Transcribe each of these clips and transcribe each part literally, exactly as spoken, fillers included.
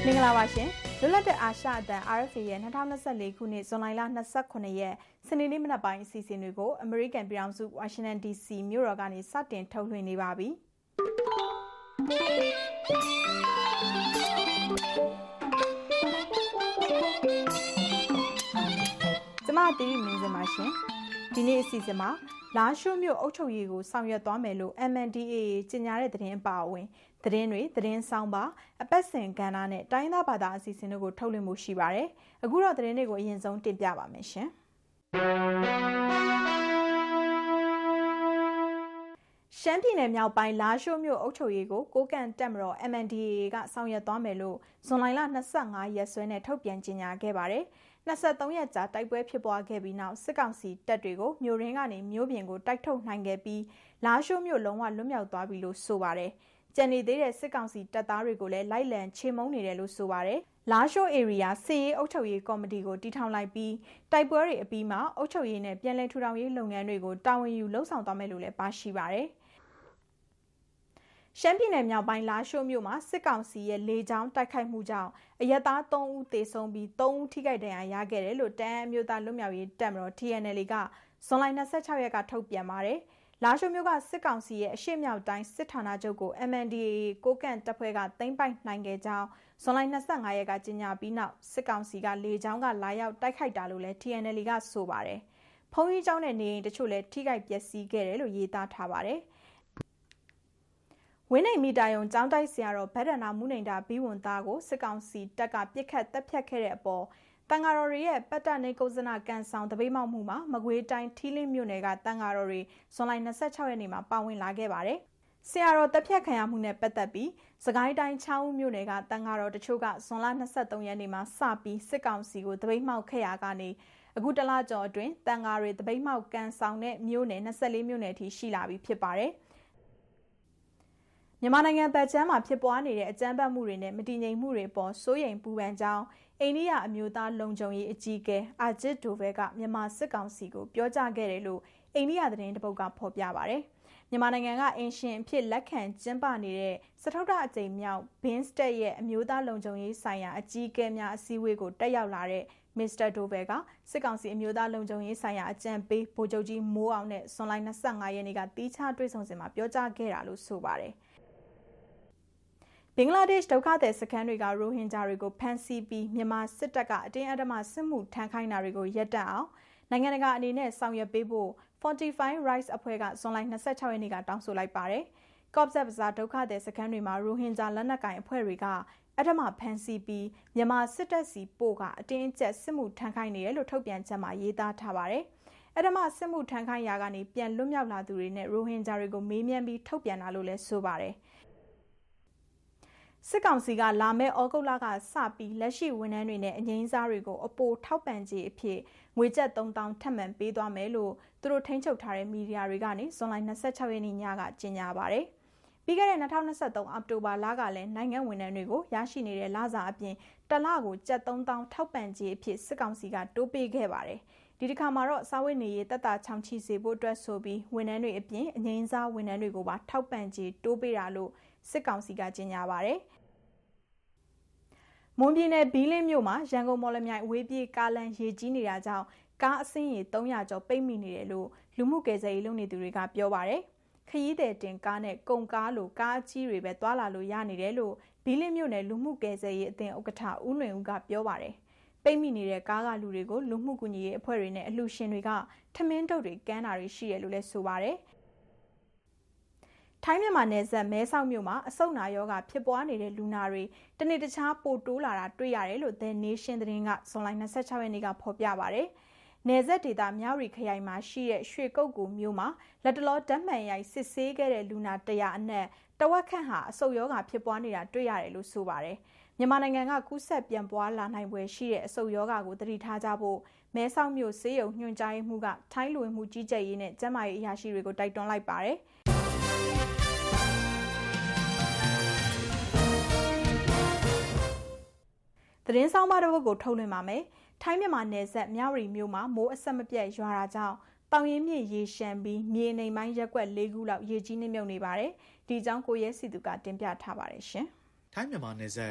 မင်္ဂလာပါရှင်လွတ်လပ်တဲ့အာရှအသံ R F A ရဲ့twenty twenty-fourခုနှစ်ဇွန်လtwenty-eightရက်စနေနေ့မနက်ပိုင်းအစီအစဉ်တွေကိုအမေရိကန်ပြည်ထောင်စုဝါရှင်တန် D C မြို့တော်ကနေစတင်ထုတ်လွှင့်နေပါပြီ။ကျွန်မတီးမင်းစင်ပါရှင်။ဒီနေ့အစီအစဉ်မှာလာရှိုးမြို့အုပ်ချုပ်ရေးကိုဆောင်ရွက်သွားမယ်လို့ M N D A ကြေညာတဲ့သတင်းအပါအဝင်သတင်းတွေသတင်းဆောင်ပါအပတ်စဉ်ကဏ္ဍနဲ့တိုင်းသားဘာသာအစီအစဉ်တို့ကိုထုတ်လွှင့်မှုရှိပါတယ်။အခုတော့သတင်းတွေကိုအရင်ဆုံးတင်ပြပါမယ်ရှင်။ရှမ်းပြည်နယ်မြောက်ပိုင်းလာရှိုးမြို့အုပ်ချုပ်ရေးကိုကိုကန့်တက်မတော် M N D A ကဆောင်ရွက်သွားမယ်လို့ဇွန်လtwenty-fiveရက်စွဲနဲ့ထုတ်ပြန်ကြေညာခဲ့ပါတယ်။twenty-threeရက်ကြာတိုက်ပွဲဖြစ်ပွားခဲ့ပြီးနောက်စစ်ကောင်စီတပ်တွေကိုမြို့ရင်းကနေမြို့ပြင်ကိုတိုက်ထုတ်နိုင်ခဲ့ပြီးလာရှိုးမြို့လုံးဝလွတ်မြောက်သွားပြီလို့ဆိုပါတယ်။ကျန်နေသေးတဲ့စစ်ကောင်စီတပ်သားတွေကိုလည်းလိုက်လံချေမှုန်းနေတယ်လို့ဆိုပါတယ်။လာရှိုး area စစ်ရေးအုပ်ချုပ်ရေးကော်မတီကိုတည်ထောင်လိုက်ပြီးတိုက်ပွဲတွေအပြီးမှာအုပ်ချုပ်ရေးနဲ့ပြည်내ထူထောင်ရေးလုပ်ငန်းတွေကိုတာဝန်ယူလှုပ်ဆောင်သွားမယ်လို့လည်းပါရှိပါတယ်။ရှမ်းပြည်နယ်မြောက်ပိုင်းလာရှိုးမြို့မှာစစ်ကောင်စီရဲ့လေကြောင်းတိုက်ခိုက်မှုကြောင့်အရက်သားthreeဦးသေဆုံးပြီးthreeဦးထိခိုက်ဒဏ်ရာရခဲ့တယ်လို့တအန်းအမျိုးသားလွတ်မြောက်ရေးတပ်မတော် T N L A ကဇွန်twenty-sixရက်ကထုတ်ပြန်ပါတယ်။လာရှိုးမြို့ကစစ်ကောင်စီရဲ့အရှေ့မြောက်တိုင်းစစ်ဌာနချုပ်ကို M N D A ကိုကန့်တပ်ဖွဲ့ကသိမ်းပိုက်နိုင်ခဲ့ကြောင်းဇွန်twenty-fiveရက်ကကြေညာပြီးနောက်စစ်ကောင်စီကလေကြောင်းကလာရောက်တိုက်ခိုက်တာလို့လည်း T N L A ကဆိုပါတယ်။ဖုံးကြီးကျောင်းနဲ့နေအိမ်တချို့လည်းထိခိုက်ပျက်စီးခဲ့တယ်လို့ရေးသားထားပါတယ်။ဝင်းနေမီတာယုံကျောင်းတိုက်ဆရာတော်ဗဒ္ဒနာမုနိန္ဒဘီဝန်သားကိုစစ်ကောင်စီတပ်ကပြစ်ခတ်တပ်ဖြတ်ခဲ့တဲ့အပေါ်တန်ဃာတော်တွေရဲ့ပတ်တနေကုဇနာကန်ဆောင်တပိတ်မောက်မှုမှာမကွေးတိုင်းထီးလင်းမြို့နယ်ကတန်ဃာတော်တွေဇွန်twenty-sixရက်နေ့မှာပါဝင်လာခဲ့ပါတယ်။ဆရာတော်တပ်ဖြတ်ခံရမှုနဲ့ပတ်သက်ပြီးစကိုင်းတိုင်းချောင်းဦးမြို့နယ်ကတန်ဃာတော်တချို့ကဇွန်twenty-threeရက်နေ့မှာစပြီးစစ်ကောင်စီကိုတပိတ်မောက်ခဲ့ရကနေအခုတလကျော်အတွင်းတန်ဃာတွေတပိတ်မောက်ကန်ဆောင်တဲ့မြို့နယ်twenty-fourမြို့နယ်အထိရှိလာပြီဖြစ်ပါတယ်။မြန်မာနိုင်ငံဗတ်ချမ်းမှာဖြစ်ပွားနေတဲ့အကြမ်းဖက်မှုတွေနဲ့မတည်ငြိမ်မှုတွေပေါ်စိုးရိမ်ပူပန်ကြောင်းအိန္ဒိယအမျိုးသားလုံခြုံရေးအကြီးအကဲအာဂျစ်ဒိုဗဲကမြန်မာစစ်ကောင်စီကိုပြောကြားခဲ့တယ်လို့အိန္ဒိယသတင်းတပုတ်ကဖော်ပြပါတယ်။မြန်မာနိုင်ငံကအင်ရှင်အဖြစ်လက်ခံကျင်းပနေတဲ့စတုတ္ထအကြိမ်မြောက်ဘင်းစတက်ရဲ့အမျိုးသားလုံခြုံရေးဆိုင်ရာအကြီးအကဲများအစည်းအဝေးကိုတက်ရောက်လာတဲ့မစ္စတာဒိုဗဲကစစ်ကောင်စီအမျိုးသားလုံခြုံရေးဆိုင်ရာအကြံပေးဗိုလ်ချုပ်ကြီးမိုးအောင်နဲ့ဇွန်twenty-fiveရက်နေ့ကတီးခြားတွေ့ဆုံစဉ်မှာပြောကြားခဲ့တာလို့ဆိုပါတယ်။ဘင်္ဂလားဒေ့ရှ်ဒုက္ခသည်စခန်းတွေကရိုဟင်ဂျာတွေကိုဖမ်းဆီးပြီးမြန်မာစစ်တပ်ကအတင်းအဓမ္မစစ်မှုထမ်းခိုင်းတာတွေကိုရပ်တန့်အောင်နိုင်ငံတကာအနေနဲ့ဆောင်ရွက်ပေးဖို့ Fortify Rights အဖွဲ့ကဇွန်twenty-sixရက်နေ့ကတောင်းဆိုလိုက်ပါတယ်။ Cox's Bazar ဒုက္ခသည်စခန်းတွေမှာရိုဟင်ဂျာလက်နက်ကိုင်အဖွဲ့တွေကအဓမ္မဖမ်းဆီးပြီးမြန်မာစစ်တပ်စီပို့ကအတင်းအကျပ်စစ်မှုထမ်းခိုင်းနေတယ်လို့ထုတ်ပြန်ချက်မှာရေးသားထားပါတယ်။အဓမ္မစစ်မှုထမ်းခိုင်းရာကနေပြန်လွတ်မြောက်လာသူတွေနဲ့ရိုဟင်ဂျာတွေကိုမေးမြန်းပြီးထုတ်ပြန်တာလို့လည်းဆိုပါတယ်။စစ်ကောင်စီကလာမဲ့ဩဂုတ်လကစပြီးလက်ရှိဝန်ထမ်းတွေနဲ့အငိမ်းစားတွေကိုအပိုထောက်ပံ့ကြေးအဖြစ်ငွေကျပ်three thousandထပ်မံပေးသွားမယ်လို့သူတို့ထိန်းချုပ်ထားတဲ့မီဒီယာတွေကနေဇွန်twenty-sixရက်နေ့ညကကြေညာပါတယ်။ပြီးခဲ့တဲ့twenty twenty-threeအောက်တိုဘာလကလည်းနိုင်ငံဝန်ထမ်းတွေကိုရရှိနေတဲ့လစာအပြင်တစ်လကိုကျပ်three thousandထောက်ပံ့ကြေးအဖြစ်စစ်ကောင်စီကတိုးပေးခဲ့ပါတယ်။ဒီတစ်ခါမှာတော့စာဝတ်နေရေးတက်တာချောင်ချီစေဖို့အတွက်ဆိုပြီးဝန်ထမ်းတွေအပြင်အငိမ်းစားဝန်ထမ်းတွေကိုပါထောက်ပံ့ကြေးတိုးပေးတာလို့စစ်ကောင်စီကကြေညာပါတယ်။မွန်ပြည်နယ်ဘီလင်းမြို့မှာရန်ကုန်မော်လမြိုင်အဝေးပြေးကားလမ်းရေကြီးနေတာကြောင့်ကားအစင်းရေthree hundredကျော်ပိတ်မိနေတယ်လို့လူမှုကယ်ဆယ်ရေးလုပ်နေသူတွေကပြောပါတယ်။ခရီးသည်တင်ကားနဲ့ကုန်ကားလိုကားအကြီးတွေပဲသွားလာလို့ရနေတယ်လို့ဘီလင်းမြို့နယ်လူမှုကယ်ဆယ်ရေးအသင်းဥက္ကဋ္ဌဦးလွင်ဦးကပြောပါတယ်။ပိတ်မိနေတဲ့ကားကလူတွေကိုလူမှုကူညီရေးအဖွဲ့တွေနဲ့အလှူရှင်တွေကထမင်းတုပ်တွေကမ်းတာတွေရှိတယ်လို့လည်းဆိုပါတယ်။ထိုင်းမြန်မာနယ်စပ်မဲဆောက်မြို့မှာအဆုတ်နာရောဂါဖြစ်ပွားနေတဲ့လူနာတွေတနေ့တခြားပိုတိုးလာတာတွေ့ရတယ်လို့ The Nation သတင်းကဇွန်twenty-sixရက်နေ့ကဖော်ပြပါတယ်။နယ်စပ်ဒေသမြဝတီခရိုင်မှာရှိတဲ့ရွှေကုတ်ကူမြို့မှာလက်တလောဓာတ်မှန်ရိုက်စစ်ဆေးခဲ့တဲ့လူနာone hundredအနက်တဝက်ခန့်ဟာအဆုတ်ရောဂါဖြစ်ပွားနေတာတွေ့ရတယ်လို့ဆိုပါတယ်။မြန်မာနိုင်ငံကကူးစက်ပြန်ပွားလာနိုင်ပွဲရှိတဲ့အဆုတ်ရောဂါကိုသတိထားကြဖို့မဲဆောက်မြို့ဆေးရုံညွှန်ကြားရေးမှူးကထိုင်းလူဝင်မှုကြီးကြပ်ရေးနဲ့ကျန်းမာရေးအရာရှိတွေကိုတိုက်တွန်းလိုက်ပါတယ်။သတင်းဆောင်မတော်ကိုထုတ်လွှင့်ပါမယ်။ထိုင်းမြန်မာနယ်စပ်မြဝတီမြို့မှာမိုးအဆက်မပြတ်ရွာတာကြောင့်တောင်ရင်မြစ်ရေရှမ်းပြီးမြေနေမိုင်းရက်ကွက်၄ခုလောက်ရေကြီးနှမြုပ်နေပါတယ်။ဒီအကြောင်းကိုရဲစီသူကတင်ပြထားပါတယ်ရှင်။ထိုင်းမြန်မာနယ်စပ်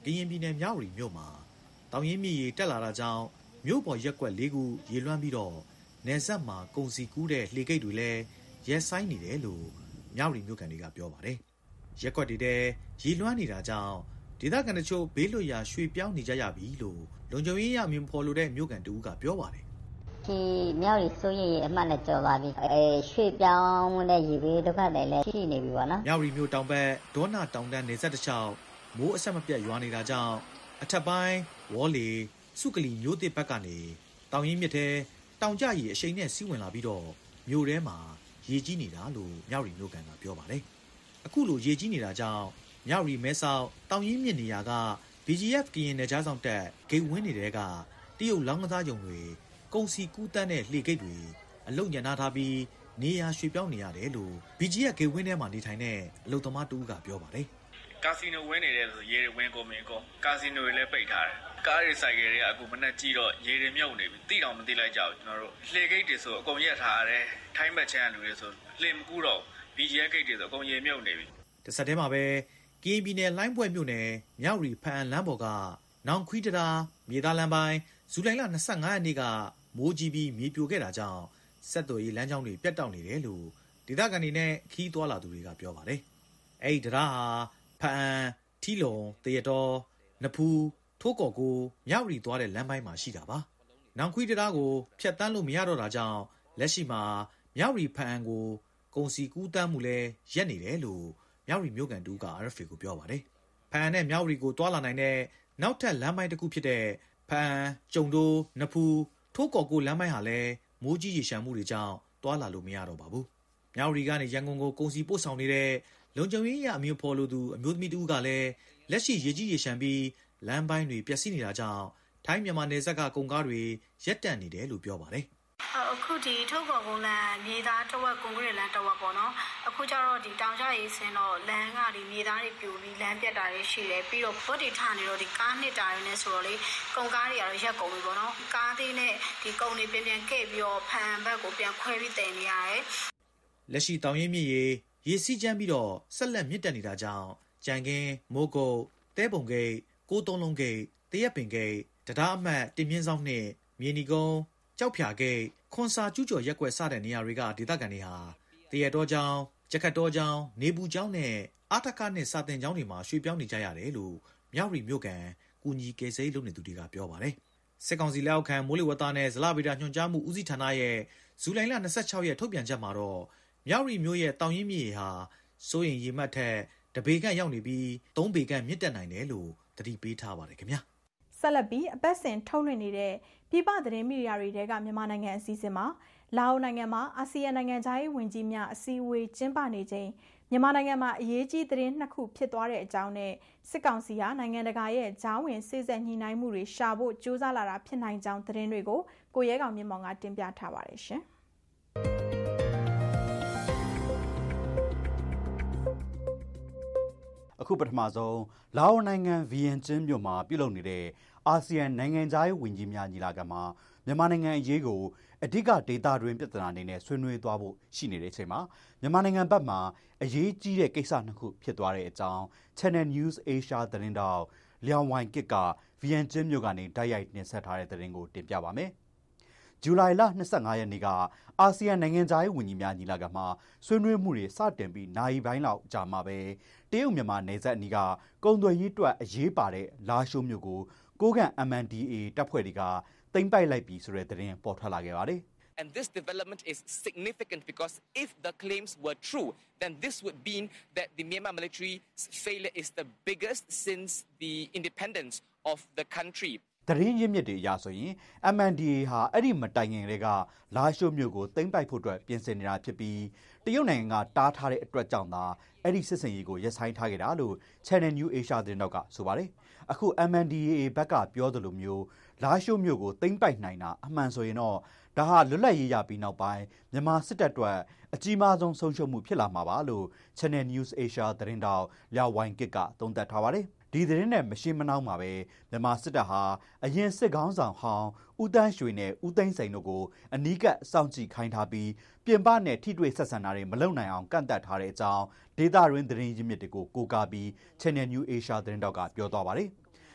ကရင်ပြည်နယ်မြောက်ရီမြို့မှာတောင်ရင်မြစ်ရေတက်လာတာကြောင့်မြို့ပေါ်ရက်ကွက်လေးခုရေလွှမ်းပြီးတော့နယ်စပ်မှာကုန်စည်ကူးတဲ့လှေကိတ်တွေလည်းရက်ဆိုင်နေတယ်လို့မြောက်ရီမြို့ကန်တွေကပြောပါတယ်ရက်ကွက်တွေထဲရေလွှမ်းနေတာကြောင့်ဒေသခံတချို့ဘေးလွတ်ရာရွှေ့ပြောင်းနေကြရပြီလို့လုံခြုံရေးရမြင်ဖော်လို့တဲ့မြို့ကန်တူကပြောပါတယ်ဒီမြောက်ရီစိုးရိမ်အမှတ်နဲ့ကြော်ပါပြီအဲရွှေ့ပြောင်းတဲ့ရေဘေးဒုက္ခတွေလည်းရှိနေပြီပေါ့နော်မြောက်ရီမြို့တောင်ဘက်ဒေါနာတောင်တန်းနေဆက်တစ်ချောင်းမိုးအဆက်မပြတ်ရွာနေတာကြောင့်အထက်ပိုင်းဝေါ်လီစုကလီမြို့တစ်ဘက်ကနေတောင်ရင်မြစ်ထဲတောင်ကျရေအရှိန်နဲ့စီးဝင်လာပြီးတော့မြို့ထဲမှာရေကြီးနေတာလို့မြောက်ရီမြို့ကန်ကပြောပါတယ်အခုလိုရေကြီးနေတာကြောင့်မြောက်ရီမဲဆောက်တောင်ရင်မြစ်နေရာက ဘီ ဂျီ အက်ဖ် ကရင်နယ်ခြားဆောင်တပ်ဂိတ်ဝင်းနေတဲ့ကတရုတ်လောင်းကစားယုံတွေကုန်စီကူးတန်းတဲ့လှေကိတ်တွေအလုံညံနာထားပြီးနေရာရွှေ့ပြောင်းနေရတယ်လို့ ဘီ ဂျီ အက်ဖ် ဂိတ်ဝင်းထဲမှာနေထိုင်တဲ့အလုံသမားတူကပြောပါတယ်ကာစီနိုဝင်းနေတဲ့ဆိုရေတွေဝင်းကုန်မင်းကုန်ကာစီနိုတွေလည်းပိတ်ထားတယ်ကားတွေစိုက်ကယ်တွေကအခုမနဲ့ကြည့်တော့ရေတွေမြုပ်နေပြီတိတောင်မတိလိုက်ကြဘူးကျွန်တော်တို့လှေကိတ်တွေဆိုအကုန်ရက်ထားရတယ်ထိုင်းဘက်ချမ်းလူတွေဆိုလှေမကူးတော့ ဘီ ဂျီ အက်ဖ် ဂိတ်တွေဆိုအကုန်ရေမြုပ်နေပြီတစ်ဆက်တည်းမှာပဲကရင်ပြည်နယ်လိုင်းပွဲမြို့နယ်မြောက်ရီဖန်လမ်းပေါ်ကနောင်ခွီးတရာမြေသားလမ်းပိုင်းဇူလိုင်လ၂၅ရက်နေ့ကမိုးကြီးပြီးမြေပြိုခဲ့တာကြောင့်ဆက်သွယ်ရေးလမ်းကြောင်းတွေပြတ်တောက်နေတယ်လို့ဒေသခံတွေနဲ့ခီးသွားလာသူတွေကပြောပါတယ်။အဲဒီတရာဟာဖန်ထီလုံတရတော်နဖူးထိုးကော်ကိုမြောက်ရီသွားတဲ့လမ်းပိုင်းမှာရှိတာပါ။နောင်ခွီးတရာကိုဖျက်တမ်းလို့မရတော့တာကြောင့်လက်ရှိမှာမြောက်ရီဖန်ကိုကုန်စီကူးတမ်းမှုလဲရက်နေတယ်လို့မြောက်ရီမြို့ကန်တူက အာရ်အက်ဖ်အေ ကိုပြောပါတယ်။ဖန်နဲ့မြောက်ရီကိုတွာလာနိုင်တဲ့နောက်ထပ်လမ်းပိုင်းတစ်ခုဖြစ်တဲ့ဖန်ကျုံတိုးနဖူးထိုးကော်ကိုလမ်းပိုင်းဟာလည်းမိုးကြီးရေရှမ်းမှုတွေကြောင့်တွာလာလို့မရတော့ပါဘူး။မြောက်ရီကနေရန်ကုန်ကိုကုန်စီပို့ဆောင်နေတဲ့လုံခြုံရေးရအမျိုးဖော်လို့သူအမျိုးသမီးတူကလည်းလက်ရှိရေကြီးရေရှမ်းပြီးလမ်းပိုင်းတွေပျက်စီးနေတာကြောင့်ထိုင်းမြန်မာနယ်စပ်ကကုန်ကားတွေရက်တန့်နေတယ်လို့ပြောပါတယ်။အခုဒီထုတ်ကော်ကုန်းလမ်းမြေသားတဝက်ကွန်ကရစ်လမ်းတဝက်ပေါ့နော်အခုကျတော့ဒီတောင်ကျရေးဆင်းတော့လမ်းကဒီမြေသားတွေပြိုပြီးလမ်းပြတ်တာတွေရှိတယ်ပြီးတော့ဘော့တီထနေတော့ဒီကားနှစ်တာတွေနဲ့ဆိုတော့လေကုန်ကားတွေကတော့ရက်ကုန်ပြီပေါ့နော်ကားသေးနဲ့ဒီကုန်တွေပြန်ပြန်ကဲ့ပြီးတော့ဖန်ဘက်ကိုပြန်ခွဲပြီးတင်နေရတယ်လက်ရှိတောင်ရင်မြစ်ရေရေစီးချမ်းပြီးတော့ဆက်လက်မြင့်တက်နေတာကြောင့်ကြံကင်းမိုးကုတ်တဲပုံဂိတ်ကိုးသုံးလုံးဂိတ်တရက်ပင်ဂိတ်တရားအမှတ်တင်မြင့်ဆောင်နှင့်မြေနီကုန်းကြောက်ဖြာဂိတ်ခွန်စာကျူးကျော်ရက်ကွက်စတဲ့နေရာတွေကဒေသခံတွေဟာတရတော်ကျောင်းကြက်ခတ်တော်ကျောင်းနေပူကျောင်းနဲ့အာထကနဲ့စာတင်ကျောင်းတွေမှာရွှေ့ပြောင်းနေကြရတယ်လို့မြောက်ရီမြို့ကန်ကူညီကေစိလုပ်နေသူတွေကပြောပါတယ်စစ်ကောင်စီလက်အောက်ခံမိုးလေဝသနဲ့ဇလဗေဒညွှန်ကြားမှုဦးစီးဌာနရဲ့ဇူလိုင်လ၂၆ရက်ထုတ်ပြန်ချက်မှာတော့မြောက်ရီမြို့ရဲ့တောင်ရင်မြစ်ရေဟာစိုးရင်ရေမှတ်ထက်တပေခန့်ရောက်နေပြီးသုံးပေခန့်မြင့်တက်နိုင်တယ်လို့သတိပေးထားပါတယ်ခင်ဗျာဆက်လက်ပြီးအပတ်စဉ်ထုတ်လွှင့်နေတဲ့ပြည်ပသတင်းမီဒီယာတွေကမြန်မာနိုင်ငံအစည်းအဝေးမှာလာအိုနိုင်ငံမှာအာဆီယံနိုင်ငံသားရေးဝန်ကြီးများအစည်းအဝေးကျင်းပနေချိန်မြန်မာနိုင်ငံမှာအရေးကြီးသတင်းနှစ်ခုဖြစ်သွားတဲ့အကြောင်းနဲ့စစ်ကောင်စီဟာနိုင်ငံတကာရဲ့ဂျားဝင်စေ့စပ်ညှိနှိုင်းမှုတွေရှာဖို့ကြိုးစားလာတာဖြစ်နိုင်ကြောင်းသတင်းတွေကိုကိုရဲကောင်မြင့်မောင်ကတင်ပြထားပါတယ်ရှင်အခုပထမဆုံးလာအိုနိုင်ငံဗီယင်ကျင်းမြို့မှာပြုလုပ်နေတဲ့အာဆီယံနိုင်ငံသားရေးဝန်ကြီးများညီလာခံမှာမြန်မာနိုင်ငံအရေးကိုအဓိကဒေသတွင်းပြဿနာအနေနဲ့ဆွေးနွေးသွားဖို့ရှိနေတဲ့အချိန်မှာမြန်မာနိုင်ငံဘက်မှာအရေးကြီးတဲ့ကိစ္စနှစ်ခုဖြစ်သွားတဲ့အကြောင်း Channel News Asia သတင်းတောက်လျောင်ဝိုင်ကစ်ကဗီယင်ကျင်းမြို့ကနေတိုက်ရိုက်တင်ဆက်ထားတဲ့သတင်းကိုတင်ပြပါမယ်။ဇူလိုင်လ၂၅ရက်နေ့ကအာဆီယံနိုင်ငံသားရေးဝန်ကြီးများညီလာခံမှာဆွေးနွေးမှုတွေစတင်ပြီးနိုင်ပိုင်းလောက်ကြာမှာပဲတရုတ်မြန်မာနယ်စပ်အနီးကကုန်သွယ်ရေးအတွက်အရေးပါတဲ့လာရှိုးမြို့ကိုကိုးကန့် အမ် အန် ဒီ အေ တပ်ဖွဲ့တွေကသိမ်းပိုက်လိုက်ပြီဆိုတဲ့သတင်းပေါ်ထွက်လာခဲ့ပါတယ်။ And this development is significant because if the claims were true, then this would mean that the Myanmar military's failure is the biggest since the independence of the country. သတင်းရင်းမြစ်တွေအရဆိုရင် အမ် အန် ဒီ အေ ဟာအဲ့ဒီမတိုင်ခင်တွေကလာရှိုးမြို့ကိုသိမ်းပိုက်ဖို့အတွက်ပြင်ဆင်နေတာဖြစ်ပြီးတရုတ်နိုင်ငံကတားထားတဲ့အတွက်ကြောင့်သာအဲ့ဒီစစ်စင်ရေးကိုရပ်ဆိုင်းထားခဲ့တာလို့ Channel News Asia သတင်းတောက်ကဆိုပါတယ်။အခု အမ် အန် ဒီ အေ ဘက်ကပြောသလိုမျိုးလာရှိုးမြို့ကိုသိမ်းပိုက်နိုင်တာအမှန်ဆိုရင်တော့ဒါဟာလွတ်လပ်ရေးရပြီးနောက်ပိုင်းမြန်မာစစ်တပ်အတွက်အကြီးမားဆုံးဆုံးရှုံးမှုဖြစ်လာမှာပါလို့ Channel News Asia သတင်းတောက်လျောင်ဝိုင်ကစ်ကသုံးသပ်ထားပါတယ်။ဒီသတင်းနဲ့မရှင်းမနှောင်းမှာပဲမြန်မာစစ်တပ်ဟာအရင်စစ်ကောင်းဆောင်ဟောင်းဦးတန်းရွှေနဲ့ဦးသိန်းစိန်တို့ကိုအနီးကပ်စောင့်ကြည့်ခိုင်းထားပြီးပြင်ပနဲ့ထိတွေ့ဆက်ဆံတာတွေမလုပ်နိုင်အောင်ကန့်သတ်ထားတဲ့အကြောင်းဒေသတွင်းသတင်းရင်းမြစ်တွေကိုကိုးကားပြီး Channel News Asia သတင်းတောက်ကပြောသွားပါတယ်။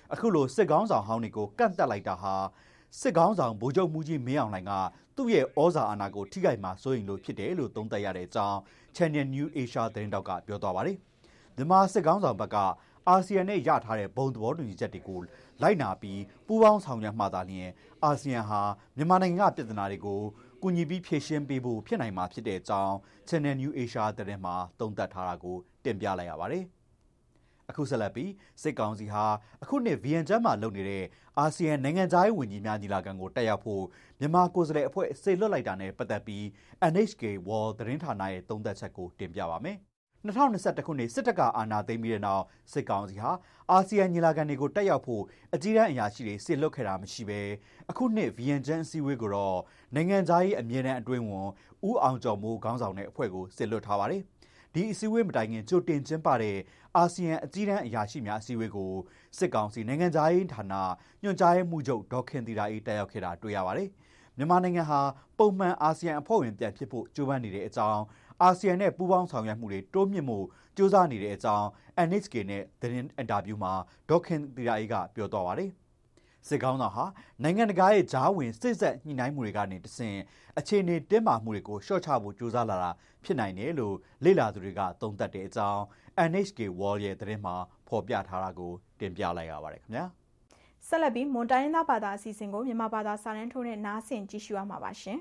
အခုလိုစစ်ကောင်းဆောင်ဟောင်းတွေကိုကန့်တက်လိုက်တာဟာစစ်ကောင်းဆောင်ဗိုလ်ချုပ်မှုကြီးမင်းအောင်လှိုင်ကသူ့ရဲ့ဩဇာအာဏာကိုထိခိုက်မှာစိုးရိမ်လို့ဖြစ်တယ်လို့သုံးသပ်ရတဲ့အကြောင်း Channel New Asia သတင်းတောက်ကပြောသွားပါတယ်မြန်မာစစ်ကောင်းဆောင်ဘက်ကအာဆီယံနဲ့ရထားတဲ့ဘုံသဘောတူညီချက်တွေကိုလိုက်နာပြီးပူးပေါင်းဆောင်ရွက်မှသာလျှင်အာဆီယံဟာမြန်မာနိုင်ငံကပြည်ထနာတွေကိုကူညီပြီးဖြည့်ရှင်းပေးဖို့ဖြစ်နိုင်မှာဖြစ်တဲ့အကြောင်း Channel New Asia သတင်းမှာသုံးသပ်ထားတာကိုတင်ပြလိုက်ရပါတယ်အခုဆက်လက်ပြီးစစ်ကောင်စီဟာအခုနှစ်ဗီယန်ကျမ်းမှာလုပ်နေတဲ့အာဆီယံနိုင်ငံသားရေးဝန်ကြီးများညီလာခံကိုတက်ရောက်ဖို့မြန်မာကိုယ်စားလှယ်အဖွဲ့စေလွှတ်လိုက်တာနဲ့ပတ်သက်ပြီး N H K World သတင်းဌာနရဲ့သုံးသပ်ချက်ကိုတင်ပြပါမယ်။၂၀၂၁ခုနှစ်စစ်တပ်ကအာဏာသိမ်းပြီးတဲ့နောက်စစ်ကောင်စီဟာအာဆီယံညီလာခံတွေကိုတက်ရောက်ဖို့အကြီးအကဲအရာရှိတွေစေလွှတ်ခဲ့တာမရှိဘဲအခုနှစ်ဗီယန်ကျမ်းအစည်းအဝေးကိုတော့နိုင်ငံသားရေးအမြဲတမ်းအတွင်းဝန်ဦးအောင်ကျော်မိုးခေါင်းဆောင်တဲ့အဖွဲ့ကိုစေလွှတ်ထားပါတယ်။ဒီအစည်းအဝေးမတိုင်ခင်ကြိုတင်ကျင်းပတဲ့အာဆီယံအကြီးအကဲအရာရှိများအစည်းအဝေးကိုစစ်ကောင်စီနိုင်ငံသားရေးဌာနညွှန်ကြားရေးမှူးချုပ်ဒေါက်ခင်သီတာအေးတက်ရောက်ခဲ့တာတွေ့ရပါတယ်။မြန်မာနိုင်ငံဟာပုံမှန်အာဆီယံအဖွဲ့ဝင်ပြန်ဖြစ်ဖို့ကြိုးပမ်းနေတဲ့အကြောင်းအာဆီယံနဲ့ပူးပေါင်းဆောင်ရွက်မှုတွေတိုးမြင့်မှုကြိုးစားနေတဲ့အကြောင်း N H K နဲ့သတင်းအင်တာဗျူးမှာဒေါက်ခင်သီတာအေးကပြောသွားပါတယ်။စစ်ကောင်းဆောင်ဟာနိုင်ငံတကာရဲ့ဂျားဝင်စစ်ဆက်ညှိနှိုင်းမှုတွေကနေတဆင့်အခြေအနေတင်းမာမှုတွေကိုရှော့ချဖို့ကြိုးစားလာတာဖြစ်နိုင်တယ်လို့လေ့လာသူတွေကသုံးသပ်တဲ့အကြောင်း N H K World ရဲ့သတင်းမှာဖော်ပြထားတာကိုတင်ပြလိုက်ရပါတယ်ခင်ဗျာဆက်လက်ပြီးမွန်တိုင်းရင်းသားဘာသာအစီအစဉ်ကိုမြန်မာဘာသာစာတန်းထိုးနဲ့နားဆင်ကြည့်ရှုရမှာပါရှင်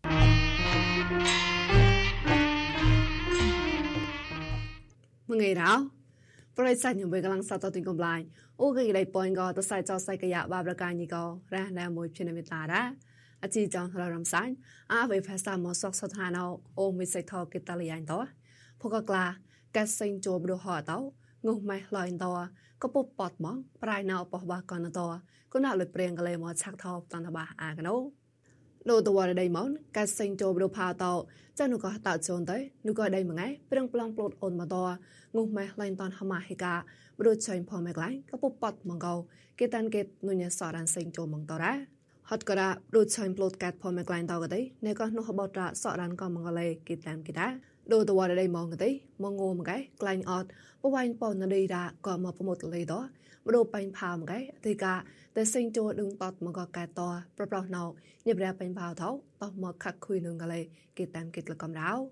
မငယ်တော့ပရိသတ်ညွှန်ပေးကလန်းစတော့တင်ကွန်ပလိုင်းအိုကေလေးပွန်ကောတဆိုင်ကြောဆိုင်ကရဘာဘရကိုင်းနီကောရန်နာမွေဖြစ်နေမိတာရာအကြည့်ကြောင့်ဟရရမ်ဆိုင်အာဝေဖက်ဆာမောဆော့ဆော့ထာနောအိုမီစိတ်ထောကီတလီယန်တော့ဖောကကလာကက်စင်ဂျိုဘရဟောတော့ငုံမိုင်လိုင်းတော့ကပုတ်ပတ်မောင်ပရိုင်နာပဘာကန်တော့ခုနလွေပရင်ကလေးမောချက်ထောတန်တဘာအာကနောလိုတော်ရဒိမွန်ကက်စင်ဂျိုဘရဖာတော့ကျနုကတာချုံတဲ့နုကဒိမငယ်ပရင်ပလန်ပလော့အွန်မတော့ငုံမိုင်လိုင်းတန်ဟမဟေကဘရချိုင်ဖော်မကလိုင်းကပုတ်ပတ်မငောကေတန်ကေနုညဆာရန်စင်ဂျိုမန်တော့ရာဟတ်ကရာဘရချိုင်ပလော့ကတ်ဖော်မကလိုင်းတော့တဲ့နေကနုဟဘောတာဆာရန်ကမငလေကေတန်ကေတာလိုတော်ရဒိမွန်ကတဲ့မငိုမကဲကလိုင်းအော့ပဝိုင်းပေါ်နဒီရာကောမပမတ်လေတော့မလို့ပိုင်ဖာမကဲအတိကတဲ့စင်တိုဒုံပတ်မကကဲတော့ပပလောက်နောက်ညပြပိုင်ဖာတော့တော့မခတ်ခွေနုံကလေးကေတန်ကေတလကမ်ရော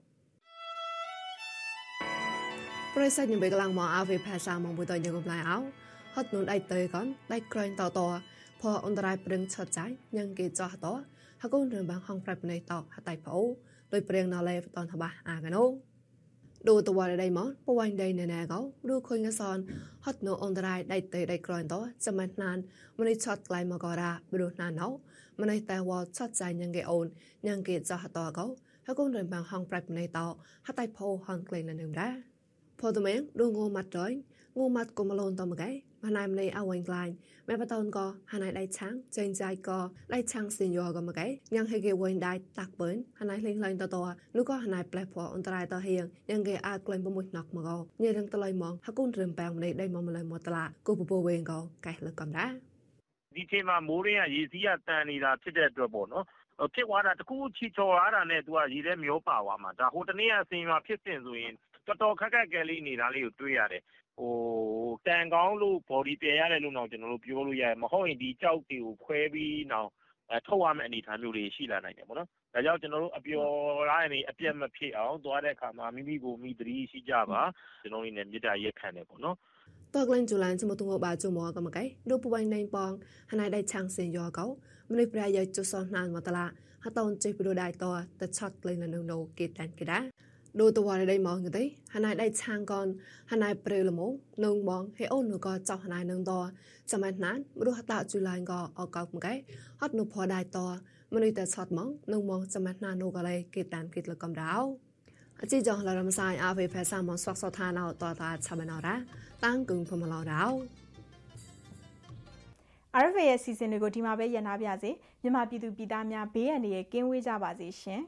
ပရိသတ်ညဘေကလန်မအဝေဖာစာမဘူတော့ညကပလိုက်အောင်ဟတ်နုံအိုက်တေကန်လိုက်ကရိုင်းတော့တော့พออันตรายเปลืองชดใจยังเกจอต่อฮักกุ้งเดินบางห้องปรับในต่อฮัตไตเผาโดยเปลืองนอเลตอนทบะอากันโอดูตัวอะไรมอนปวันใดในแนวเขาดูคนกระสอนฮัดโนอันตรายได้เตะได้กรอนต่อจะมันนานมันได้ช็อตไกลมากราไปดูนานเนาะมันได้แต่ว่าชดใจยังเกโอนยังเกจอต่อเขาฮักกุ้งเดินบางห้องปรับในต่อฮัตไตเผาห้องไกลนั่นเองได้พอตัวเองดูงูมัดร้อยงูมัดกุมารอนต่อมาไงมานายมันเลยเอาไว้ไกลแม่ประตอนก็หานายได้ช้างเจนใจก็ได้ช้างสินยอก็มาไงยังให้เกววันได้ตักเปิ้ลหานายเลี้ยงเลี้ยงต่อตัวลูกก็หานายแปลพออันตรายต่อเฮียงยังเกอาเกลนประมุดหนักมาก็เนี่ยดังตะลอยมองฮักกุ้งเริ่มแปลงมันได้มองมาเลยมอตลากูปูปูเวงก็ไก่เลิกกันได้ဒီချိန်မှာမိုးရင်းကရေစီးရတန်နေတာဖြစ်တဲ့အတွက်ပေါ့နော်ဖြစ်သွားတာတကူချီချော်လာတာနဲ့သူကရေထဲမျောပါသွားမှာဒါဟိုတနေ့ကစင်မှာဖြစ်စဉ်ဆိုရင်တော်တော်ခက်ခက်ကလေးနေတာလေးကိုတွေ့ရတယ်ဟိုတန်ကောင်းလို့ body ပြန်ရတယ်လို့တော့ကျွန်တော်တို့ပြောလို့ရတယ်မဟုတ်ရင်ဒီကြောက်တွေကိုခွဲပြီးတော့ထုတ်ရမယ့်အနေအထားမျိုးတွေရှိလာနိုင်တယ်ပေါ့နော်ဒါကြောင့်ကျွန်တော်တို့အပျော်ရရင်အပြတ်မဖြစ်အောင်သွားတဲ့အခါမှာမိမိကိုမိသတိရှိကြပါကျွန်တော်တို့နေမြေတားရက်ခံတယ်ပေါ့နော်ตัวกลิ่นจุลันสมุทรบาจุมอกับมาไกดูปวันในปองหานายได้ช่างเสียงยอเขาไม่ได้ปลายยจุสอนนานมาตลาฮัตตอนจีบดูได้ตัวแต่ช็อตกลิ่นนันโนกิดแดนกิดาดูตัวได้มองกันได้หานายได้ช่างก่อนหานายเปลือยละมงนงมองให้โอนหนูก็เจ้าหานายนงตัวสมัยนั้นไม่รู้ฮัตตาจุลันก็ออกกับมาไกฮัตหนูพอได้ตัวมันเลยแต่ช็อตมองนงมองสมัยนั้นหนูก็เลยกิดแดนกิดละกำดาวอาจีจงเราลำสายอาเวเพสามอนสวกสทานเอาตัวตาชามันเอาละตั้งกึ่งพมเราดาวอาร์เวย์ซีซั่นတွေကိုဒီမှာပဲရနာပြစေမြန်မာပြည်သူပြည်သားများဘေးအန္တရာယ်ကင်းဝေးကြပါစေရှင်